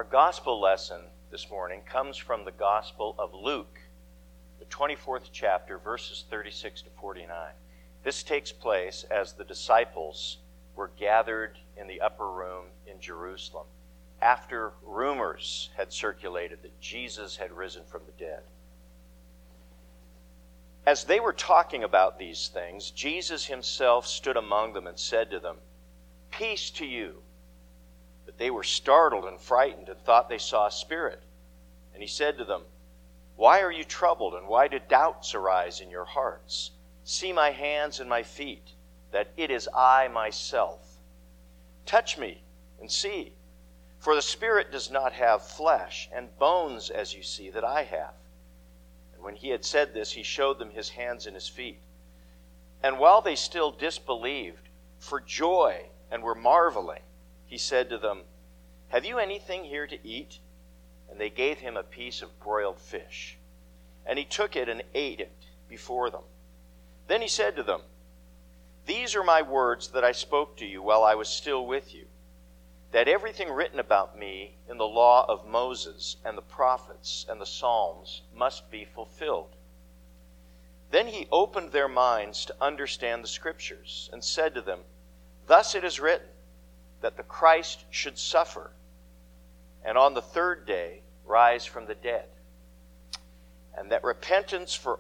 Our gospel lesson this morning comes from the Gospel of Luke, the 24th chapter, verses 36 to 49. This takes place as the disciples were gathered in the upper room in Jerusalem after rumors had circulated that Jesus had risen from the dead. As they were talking about these things, Jesus himself stood among them and said to them, "Peace to you." But they were startled and frightened and thought they saw a spirit. And he said to them, "Why are you troubled, and why do doubts arise in your hearts? See my hands and my feet, that it is I myself. Touch me and see, for the spirit does not have flesh and bones as you see that I have." And when he had said this, he showed them his hands and his feet. And while they still disbelieved for joy and were marveling, he said to them, "Have you anything here to eat?" And they gave him a piece of broiled fish. And he took it and ate it before them. Then he said to them, "These are my words that I spoke to you while I was still with you, that everything written about me in the law of Moses and the prophets and the Psalms must be fulfilled." Then he opened their minds to understand the Scriptures and said to them, "Thus it is written, that the Christ should suffer, and on the third day rise from the dead, and that repentance for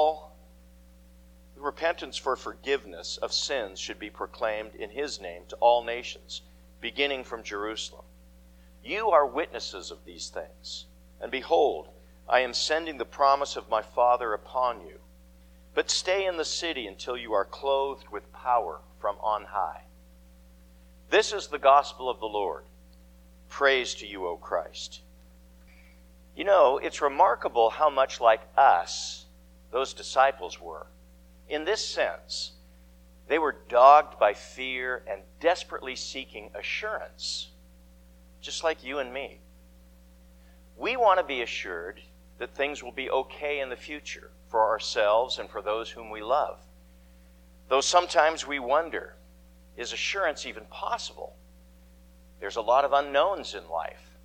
forgiveness of sins should be proclaimed in his name to all nations, beginning from Jerusalem. You are witnesses of these things, and behold, I am sending the promise of my Father upon you. But stay in the city until you are clothed with power from on high." This is the gospel of the Lord. Praise to you, O Christ. You know, it's remarkable how much like us those disciples were. In this sense, they were dogged by fear and desperately seeking assurance, just like you and me. We want to be assured that things will be okay in the future for ourselves and for those whom we love. Though sometimes we wonder, is assurance even possible? There's a lot of unknowns in life.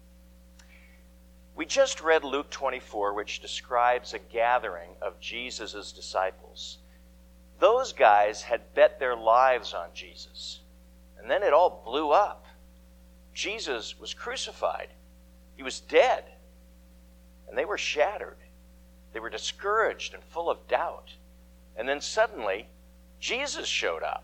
We just read Luke 24, which describes a gathering of Jesus' disciples. Those guys had bet their lives on Jesus, and then it all blew up. Jesus was crucified. He was dead, and they were shattered. They were discouraged and full of doubt. And then suddenly, Jesus showed up.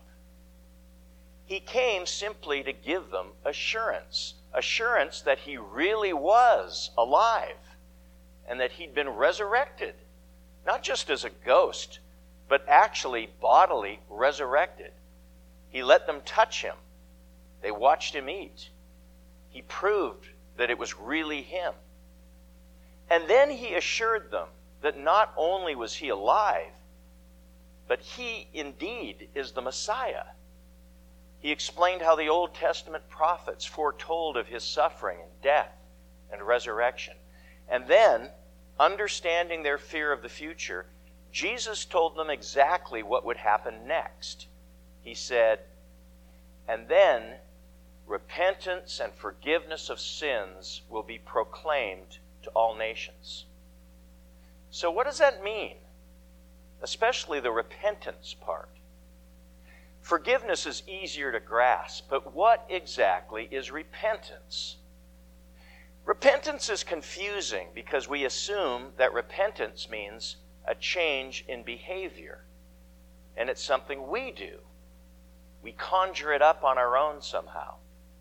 He came simply to give them assurance that he really was alive and that he'd been resurrected, not just as a ghost, but actually bodily resurrected. He let them touch him. They watched him eat. He proved that it was really him. And then he assured them that not only was he alive, but he indeed is the Messiah. He explained how the Old Testament prophets foretold of his suffering and death and resurrection. And then, understanding their fear of the future, Jesus told them exactly what would happen next. He said, "And then repentance and forgiveness of sins will be proclaimed to all nations." So what does that mean? Especially the repentance part. Forgiveness is easier to grasp, but what exactly is repentance? Repentance is confusing because we assume that repentance means a change in behavior, and it's something we do. We conjure it up on our own somehow.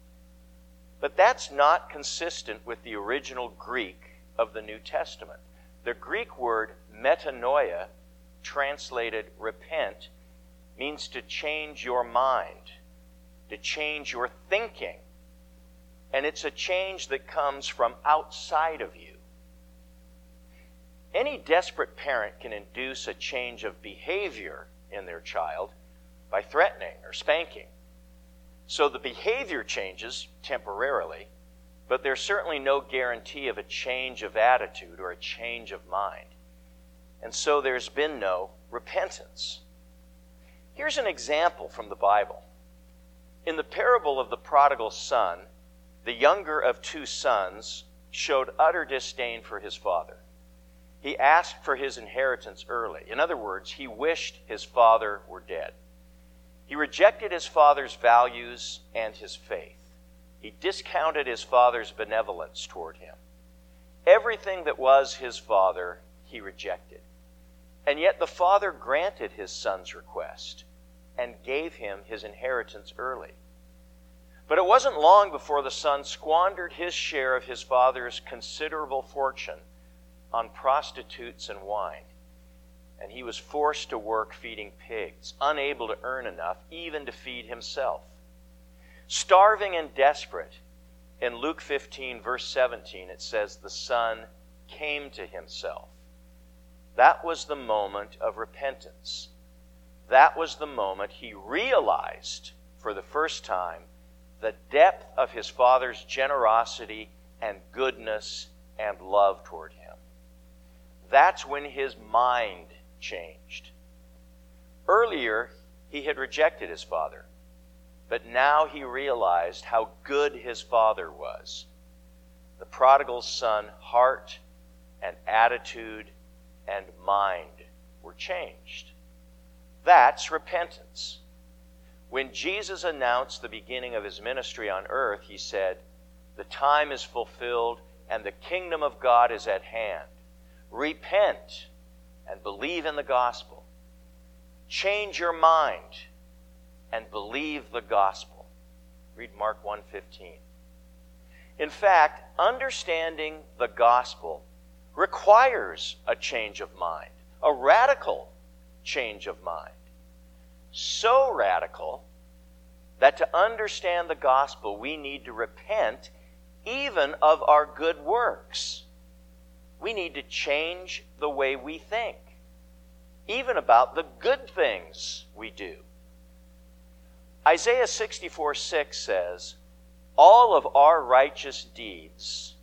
But that's not consistent with the original Greek of the New Testament. The Greek word metanoia, translated repent, means to change your mind, to change your thinking. And it's a change that comes from outside of you. Any desperate parent can induce a change of behavior in their child by threatening or spanking. So the behavior changes temporarily, but there's certainly no guarantee of a change of attitude or a change of mind. And so there's been no repentance. Here's an example from the Bible. In the parable of the prodigal son, The younger of 2 sons showed utter disdain for his father. He asked for his inheritance early. In other words, he wished his father were dead. He rejected his father's values and his faith. He discounted his father's benevolence toward him. Everything that was his father, he rejected. And yet the father granted his son's request and gave him his inheritance early. But it wasn't long before the son squandered his share of his father's considerable fortune on prostitutes and wine. And he was forced to work feeding pigs, unable to earn enough even to feed himself. Starving and desperate, in Luke 15, verse 17, it says, the son came to himself. That was the moment of repentance. That was the moment he realized for the first time the depth of his father's generosity and goodness and love toward him. That's when his mind changed. Earlier, he had rejected his father, but now he realized how good his father was. The prodigal son's heart and attitude and mind were changed. That's repentance. When Jesus announced the beginning of his ministry on earth, he said, "The time is fulfilled and the kingdom of God is at hand. Repent and believe in the gospel. Change your mind and believe the gospel." Read Mark 1:15. In fact, understanding the gospel requires a change of mind, a radical change of mind. So radical that to understand the gospel, we need to repent even of our good works. We need to change the way we think, even about the good things we do. Isaiah 64:6 says, all of our righteous deeds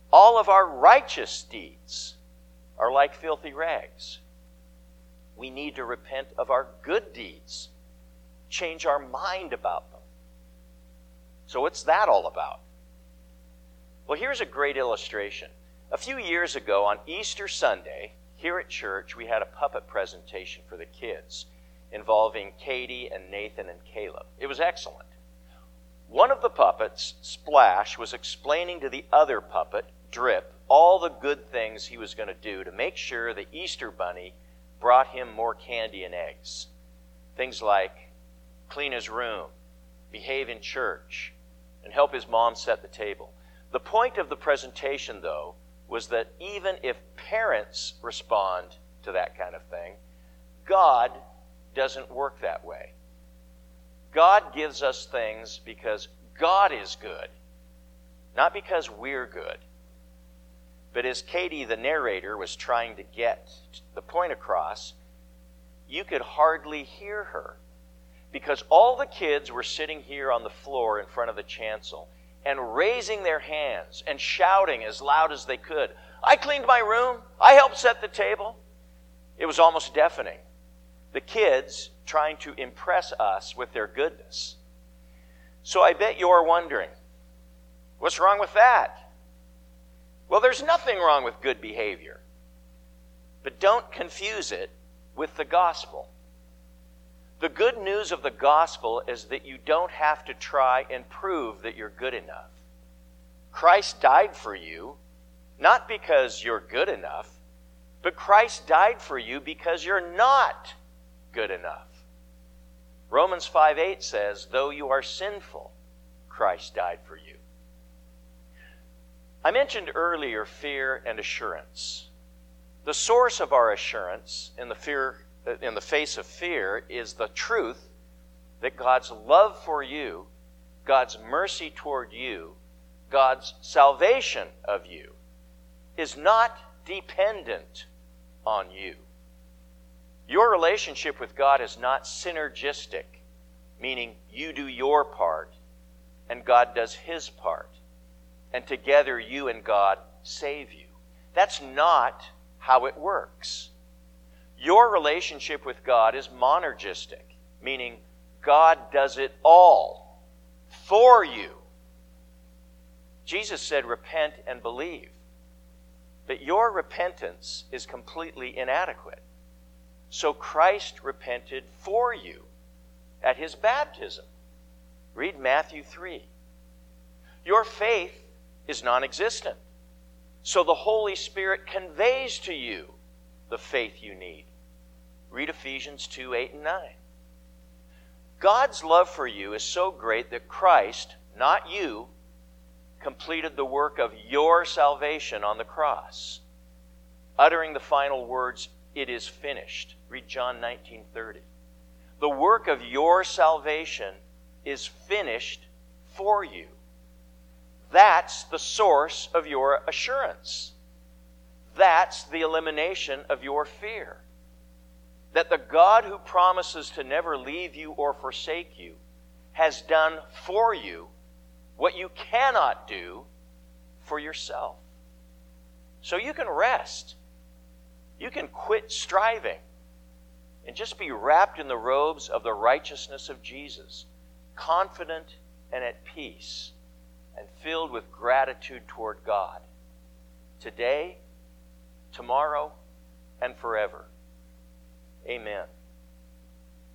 are like filthy rags. We need to repent of our good deeds, change our mind about them. So what's that all about? Well, here's a great illustration. A few years ago on Easter Sunday, here at church, we had a puppet presentation for the kids involving Katie and Nathan and Caleb. It was excellent. One of the puppets, Splash, was explaining to the other puppet, Drip, all the good things he was going to do to make sure the Easter Bunny brought him more candy and eggs. Things like clean his room, behave in church, and help his mom set the table. The point of the presentation, though, was that even if parents respond to that kind of thing, God doesn't work that way. God gives us things because God is good, not because we're good. But as Katie, the narrator, was trying to get the point across, you could hardly hear her because all the kids were sitting here on the floor in front of the chancel and raising their hands and shouting as loud as they could, "I cleaned my room. I helped set the table." It was almost deafening. The kids trying to impress us with their goodness. So I bet you're wondering, what's wrong with that? Well, there's nothing wrong with good behavior. But don't confuse it with the gospel. The good news of the gospel is that you don't have to try and prove that you're good enough. Christ died for you, not because you're good enough, but Christ died for you because you're not good enough. Romans 5:8 says, though you are sinful, Christ died for you. I mentioned earlier fear and assurance. The source of our assurance in the face of fear is the truth that God's love for you, God's mercy toward you, God's salvation of you is not dependent on you. Your relationship with God is not synergistic, meaning you do your part and God does His part, and together you and God save you. That's not how it works. Your relationship with God is monergistic, meaning God does it all for you. Jesus said, repent and believe. But your repentance is completely inadequate. So Christ repented for you at his baptism. Read Matthew 3. Your faith is non-existent. So the Holy Spirit conveys to you the faith you need. Read Ephesians 2, 8 and 9. God's love for you is so great that Christ, not you, completed the work of your salvation on the cross, uttering the final words, "It is finished." Read John 19:30. The work of your salvation is finished for you. That's the source of your assurance. That's the elimination of your fear. That the God who promises to never leave you or forsake you has done for you what you cannot do for yourself. So you can rest. You can quit striving and just be wrapped in the robes of the righteousness of Jesus, confident and at peace, and filled with gratitude toward God, today, tomorrow, and forever. Amen.